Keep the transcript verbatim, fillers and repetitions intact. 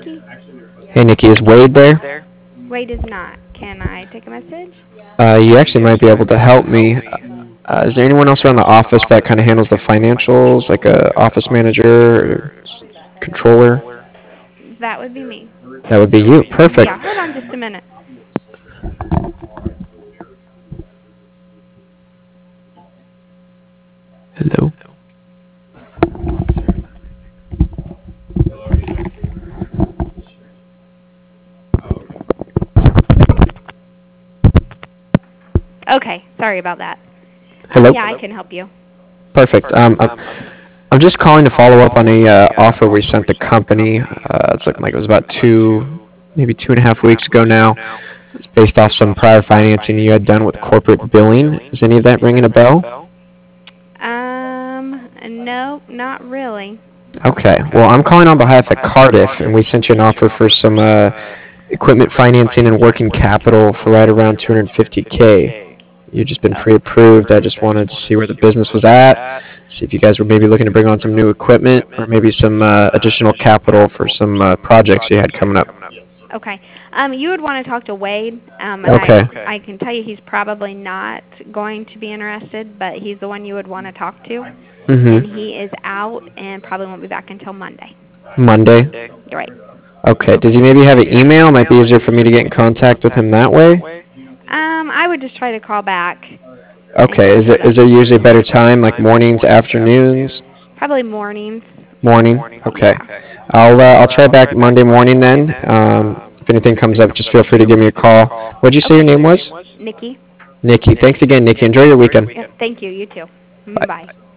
Nikki? Hey, Nikki, is Wade there? Wade is not. Can I take a message? Uh, you actually might be able to help me. Uh, is there anyone else around the office that kind of handles the financials, like a office manager or controller? That would be me. That would be you. Yeah, Perfect. hold on just a minute. Hello. Okay, sorry about that. Um, Hello. yeah, I can help you. Perfect. Um, I'm, I'm just calling to follow up on a uh, offer we sent the company. Uh, it's looking like it was about two, maybe two and a half weeks ago now. It's based off some prior financing you had done with corporate billing. Is any of that ringing a bell? Um, no, not really. Okay. Well, I'm calling on behalf of Cardiff, and we sent you an offer for some uh, equipment financing and working capital for right around two hundred fifty k. You've just been pre-approved. I just wanted to see where the business was at, see if you guys were maybe looking to bring on some new equipment or maybe some uh, additional capital for some uh, projects you had coming up. Okay. Um, you would want to talk to Wade, um, and I Okay. I can tell you he's probably not going to be interested, but he's the one you would want to talk to, and Mm-hmm. he is out and probably won't be back until Monday. Monday. Right. Okay. Does he maybe have an email? Might be easier for me to get in contact with him that way. Um, I would just try to call back and Okay. get Is his it is there update. usually a better time, like mornings, afternoons? Probably mornings. Morning. Okay. Yeah. I'll uh, I'll try back Monday morning then. Um, if anything comes up, just feel free to give me a call. What'd you say your Okay. name was? Nikki. Nikki. Thanks again, Nikki. Enjoy your weekend. Yep. Thank you. You too. Mm, Bye. Bye.